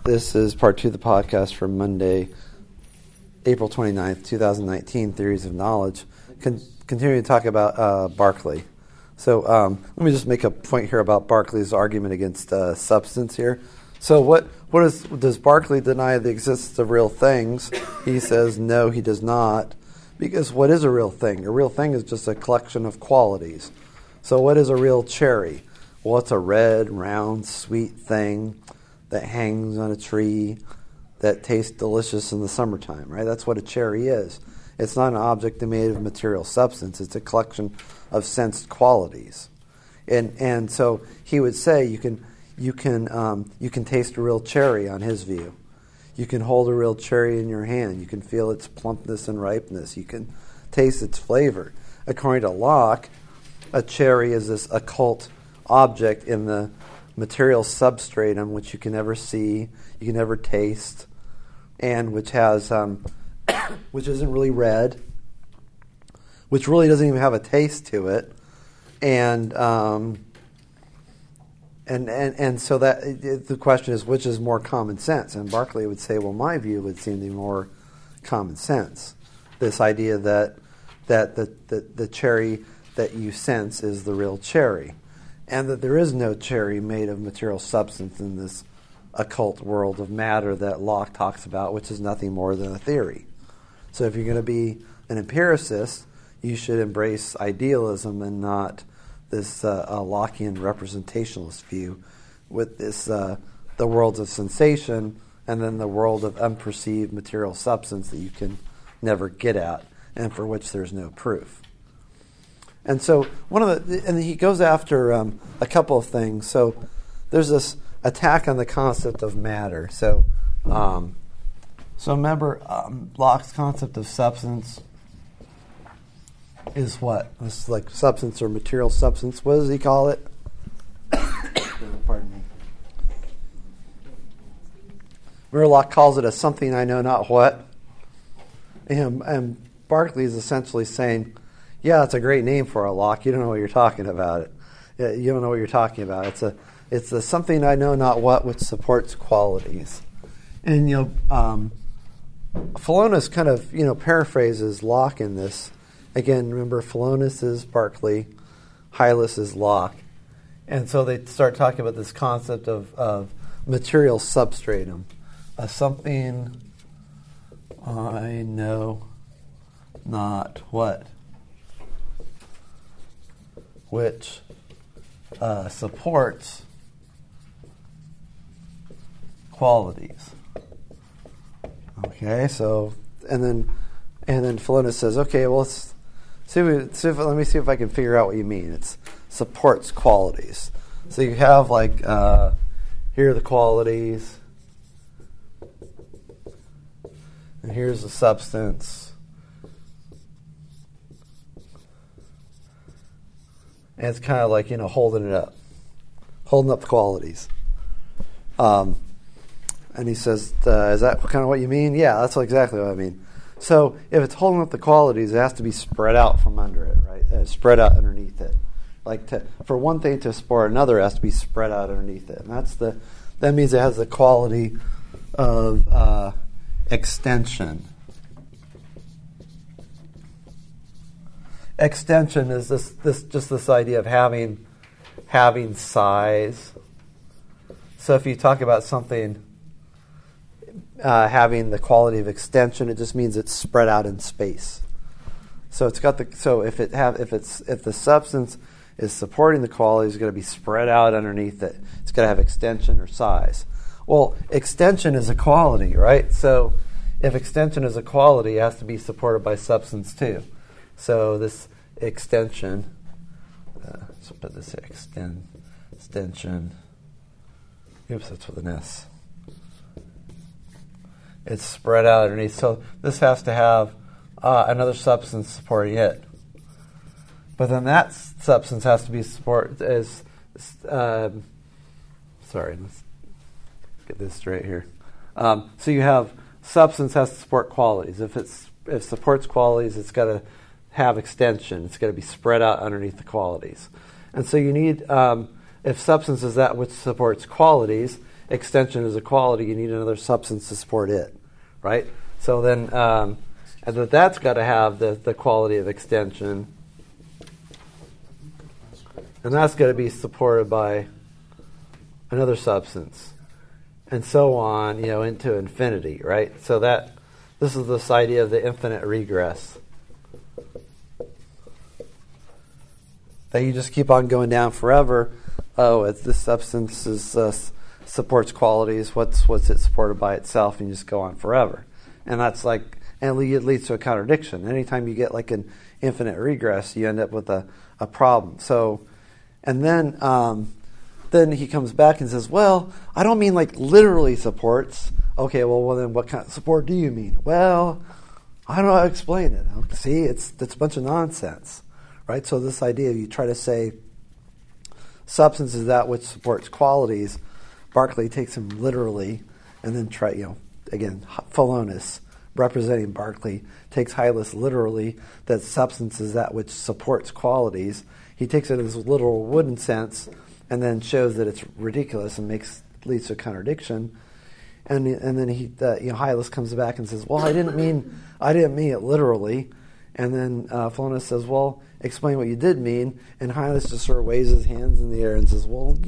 This is part 2 of the podcast for Monday, April 29th, 2019, Theories of Knowledge. Continuing to talk about Berkeley. So let me just make a point here about Berkeley's argument against substance here. So does Berkeley deny the existence of real things? He says no, he does not. Because what is a real thing? A real thing is just a collection of qualities. So what is a real cherry? Well, it's a red, round, sweet thing that hangs on a tree that tastes delicious in the summertime, right? That's what a cherry is. It's not an object made of material substance. It's a collection of sensed qualities. And so he would say you can taste a real cherry on his view. You can hold a real cherry in your hand. You can feel its plumpness and ripeness. You can taste its flavor. According to Locke, a cherry is this occult object in the material substratum which you can never see, you can never taste, and which has which isn't really red, which really doesn't even have a taste to it, and so that the question is, which is more common sense? And Berkeley would say, well, my view would seem to be more common sense. This idea that the cherry that you sense is the real cherry, and that there is no cherry made of material substance in this occult world of matter that Locke talks about, which is nothing more than a theory. So if you're going to be an empiricist, you should embrace idealism and not this Lockean representationalist view with this the worlds of sensation and then the world of unperceived material substance that you can never get at and for which there's no proof. And so and he goes after a couple of things. So there's this attack on the concept of matter. So remember Locke's concept of substance is what? It's like substance or material substance. What does he call it? Pardon me. Remember Locke calls it a something I know not what? And Berkeley is essentially saying, yeah, it's a great name for a Locke. You don't know what you're talking about. You don't know what you're talking about. It's a something I know not what which supports qualities. And Philonous kind of paraphrases Locke in this. Again, remember Philonous is Berkeley, Hylas is Locke, and so they start talking about this concept of material substratum, something I know not what, which supports qualities. Okay, so and then Philonous says, okay, well let me see if I can figure out what you mean. It supports qualities. So you have here are the qualities, and here's the substance. And it's kind of like, holding up the qualities. And he says, is that kind of what you mean? Yeah, that's exactly what I mean. So if it's holding up the qualities, it has to be spread out from under it, right? Spread out underneath it. For one thing to support another, it has to be spread out underneath it. And that means it has the quality of extension. Extension is this idea of having size. So if you talk about something having the quality of extension, it just means it's spread out in space. So if the substance is supporting the quality, it's going to be spread out underneath it. It's going to have extension or size. Well, extension is a quality, right? So if extension is a quality, it has to be supported by substance too. So this extension, let's put this here, extension. Oops, that's with an S. It's spread out underneath. So this has to have another substance supporting it. But then that substance has to be supported as. Sorry, let's get this straight here. So you have substance has to support qualities. If it supports qualities, it's got to have extension. It's got to be spread out underneath the qualities. And so you need, if substance is that which supports qualities, extension is a quality, you need another substance to support it, right? So then, and that's got to have the quality of extension, and that's got to be supported by another substance, and so on, into infinity, right? So this is this idea of the infinite regress. That you just keep on going down forever. Oh, this substance supports qualities. What's it supported by itself? And you just go on forever. And that's and it leads to a contradiction. Anytime you get like an infinite regress, you end up with a problem. So, and then he comes back and says, well, I don't mean like literally supports. Okay, well then what kind of support do you mean? Well, I don't know how to explain it. See, it's a bunch of nonsense, right? So this idea, you try to say substance is that which supports qualities. Berkeley takes him literally, and then again, Philonous, representing Berkeley, takes Hylas literally, that substance is that which supports qualities. He takes it in this literal wooden sense, and then shows that it's ridiculous and leads to a contradiction. And then Hylas comes back and says, well, I didn't mean it literally. And then Philonous says, well, explain what you did mean. And Hylas just sort of waves his hands in the air and says, well,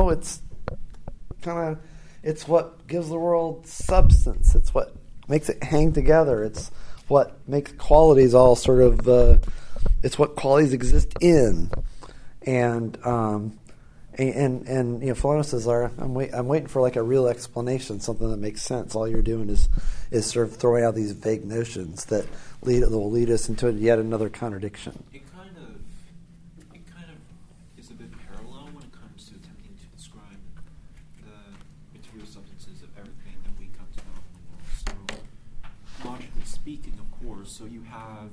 it's what gives the world substance. It's what makes it hang together. It's what makes qualities all sort of, it's what qualities exist in. And Philonous says, I'm waiting for like a real explanation, something that makes sense. All you're doing is sort of throwing out these vague notions that will lead us into yet another contradiction. It kind of is a bit parallel when it comes to attempting to describe the material substances of everything that we come to know in the world. So, logically speaking, of course, so you have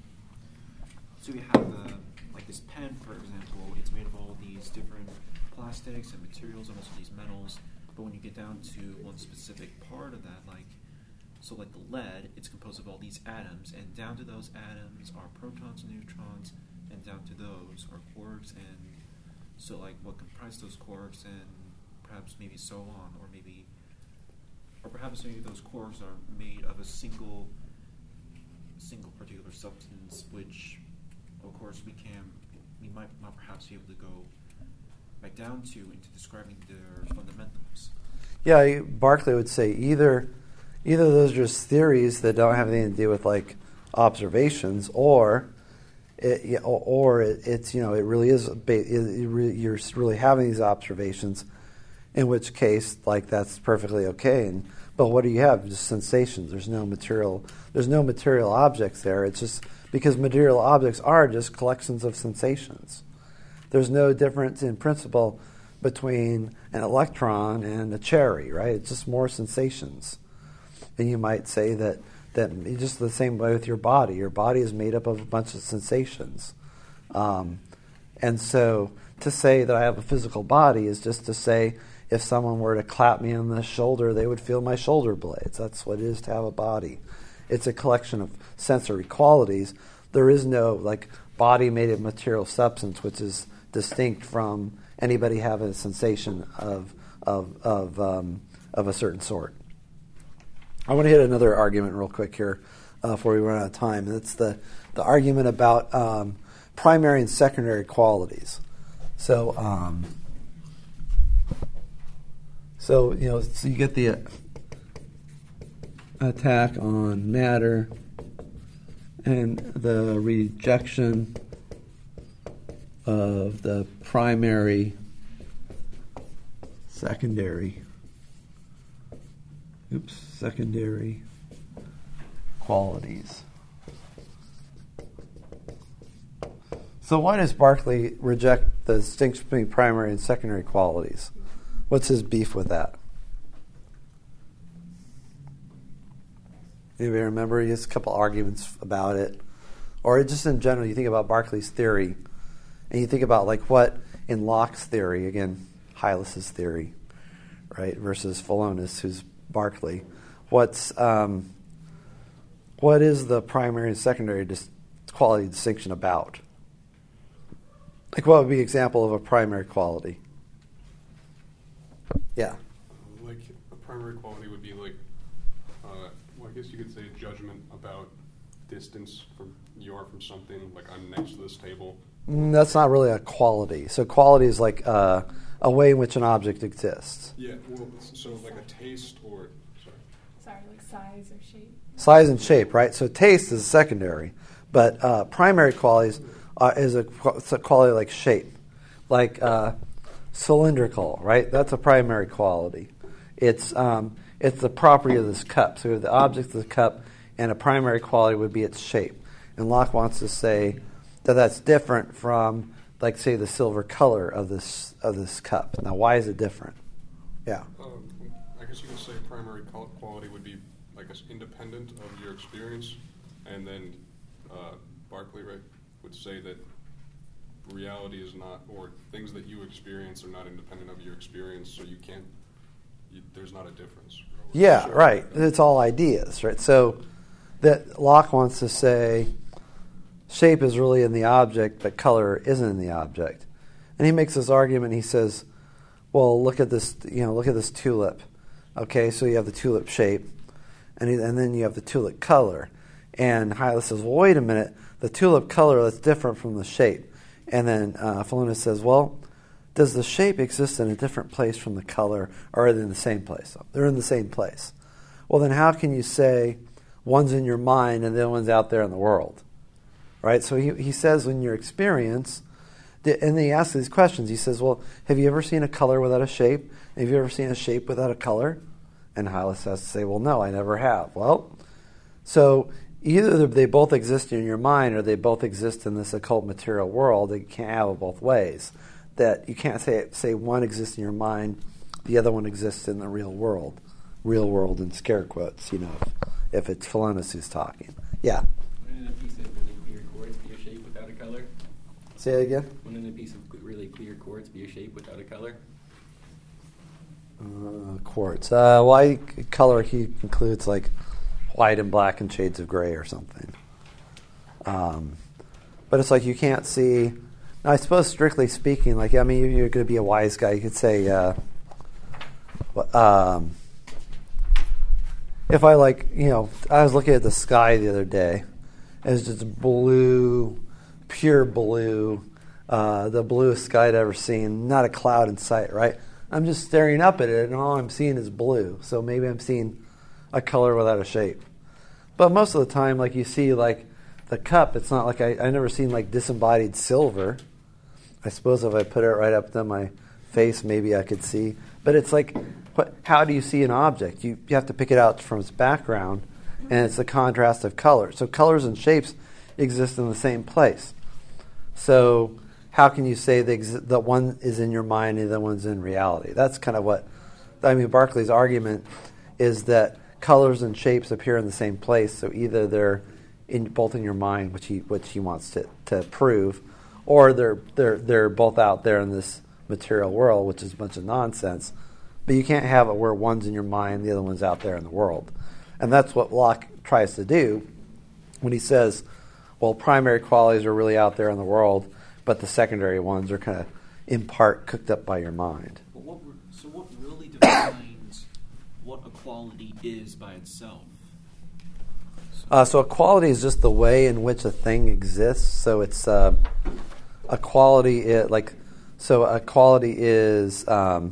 like this pen, for example. It's made of all these different plastics and materials and also these metals, but when you get down to one specific part of that, like the lead, it's composed of all these atoms, and down to those atoms are protons and neutrons, and down to those are quarks, and so what comprise those quarks, and perhaps maybe so on, or perhaps maybe those quarks are made of a single particular substance, which of course we might not perhaps be able to go back down to into describing their fundamentals. Yeah, Berkeley would say either those are just theories that don't have anything to do with like observations, or it's it really is you're really having these observations, in which case that's perfectly okay. But what do you have? Just sensations. There's no material objects there. It's just because material objects are just collections of sensations. There's no difference in principle between an electron and a cherry, right? It's just more sensations. And you might say that just the same way with your body. Your body is made up of a bunch of sensations. And so to say that I have a physical body is just to say if someone were to clap me on the shoulder, they would feel my shoulder blades. That's what it is to have a body. It's a collection of sensory qualities. There is no body made of material substance, which is distinct from anybody having a sensation of a certain sort. I want to hit another argument real quick here before we run out of time, and it's the argument about primary and secondary qualities. So you get the attack on matter and the rejection of the primary, secondary qualities. So why does Berkeley reject the distinction between primary and secondary qualities? What's his beef with that? Anybody remember? He has a couple arguments about it. Or just in general, you think about Berkeley's theory, and you think about what in Locke's theory, again, Hylas's theory, right, versus Philonous, who's Berkeley. What is the primary and secondary quality distinction about? What would be an example of a primary quality? Yeah. What primary quality would be like, well, I guess you could say a judgment about distance from you are from something. Like I'm next to this table. That's not really a quality. So quality is like a way in which an object exists. Yeah. Well, so like a taste or sorry, like size or shape. Size and shape, right? So taste is secondary, but primary qualities is a quality like shape, like cylindrical, right? That's a primary quality. It's the property of this cup. So the object of the cup, and a primary quality would be its shape. And Locke wants to say that that's different from, like, say, the silver color of this cup. Now, why is it different? Yeah. I guess you could say primary quality would be, I guess, independent of your experience, and then Berkeley would say that reality is not, or things that you experience are not independent of your experience, so you can't. There's not a difference. Yeah, right. It's all ideas, right? So that Locke wants to say shape is really in the object, but color isn't in the object. And he makes this argument. He says, well, look at this, look at this tulip. Okay, so you have the tulip shape, and then you have the tulip color. And Hylas says, well, wait a minute, the tulip color, that's different from the shape. And then Philonous says, well, does the shape exist in a different place from the color, or are they in the same place? They're in the same place. Well, then how can you say one's in your mind and the other one's out there in the world? Right? So he says in your experience, and then he asks these questions. He says, well, have you ever seen a color without a shape? Have you ever seen a shape without a color? And Hylas has to say, well, no, I never have. Well, so either they both exist in your mind or they both exist in this occult material world. You can't have it both ways. That you can't say one exists in your mind, the other one exists in the real world. Real world in scare quotes, if it's Philonous who's talking. Yeah? Wouldn't a piece of really clear quartz be a shape without a color? Say it again? Wouldn't a piece of really clear quartz be a shape without a color? Quartz. Why color he includes like white and black and shades of gray or something. But it's like you can't see. Now, I suppose strictly speaking, you're going to be a wise guy. You could say, if I I was looking at the sky the other day. It's just blue, pure blue, the bluest sky I'd ever seen. Not a cloud in sight, right? I'm just staring up at it, and all I'm seeing is blue. So maybe I'm seeing a color without a shape. But most of the time, you see, the cup, it's not like I never seen, disembodied silver. I suppose if I put it right up to my face, maybe I could see. But it's how do you see an object? You have to pick it out from its background, and it's the contrast of colors. So colors and shapes exist in the same place. So how can you say that one is in your mind and the other one's in reality? That's kind of Berkeley's argument is that colors and shapes appear in the same place. So either they're both in your mind, which he wants to prove, or they're both out there in this material world, which is a bunch of nonsense. But you can't have it where one's in your mind, the other one's out there in the world. And that's what Locke tries to do when he says, well, primary qualities are really out there in the world, but the secondary ones are kind of, in part, cooked up by your mind. But what really defines what a quality is by itself? So a quality is just the way in which a thing exists. So it's a quality. A quality is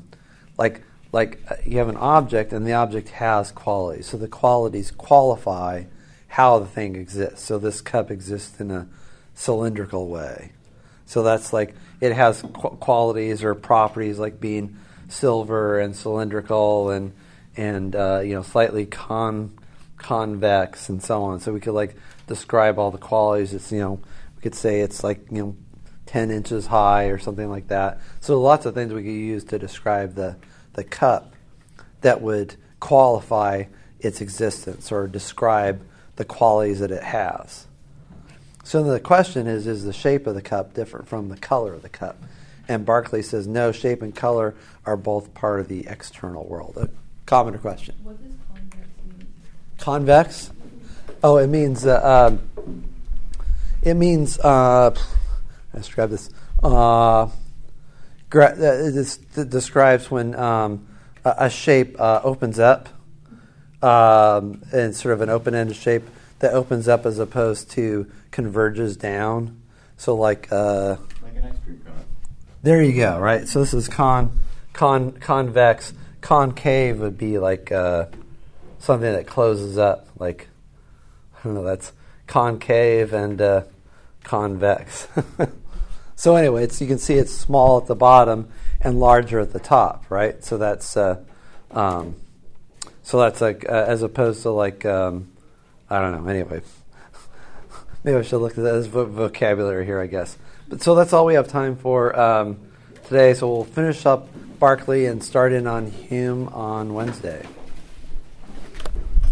you have an object, and the object has qualities. So the qualities qualify how the thing exists. So this cup exists in a cylindrical way. So that's it has qualities or properties like being silver and cylindrical and slightly convex and so on. So we could describe all the qualities. It's we could say it's 10 inches high or something like that. So lots of things we could use to describe the cup that would qualify its existence or describe the qualities that it has. So the question is the shape of the cup different from the color of the cup? And Berkeley says no, shape and color are both part of the external world. A comment or question? What does convex mean? Convex? Oh, it means let's grab this. It describes when a shape opens up in sort of an open-ended shape that opens up as opposed to converges down. So like Like an ice cream cone. there you go, right? So this is convex. Concave would be like something that closes up, like I don't know. That's concave and convex. So anyway, you can see it's small at the bottom and larger at the top, right? So that's like as opposed to like I don't know. Anyway, maybe I should look at that as vocabulary here, I guess. But so that's all we have time for today. So we'll finish up Berkeley and start in on Hume on Wednesday.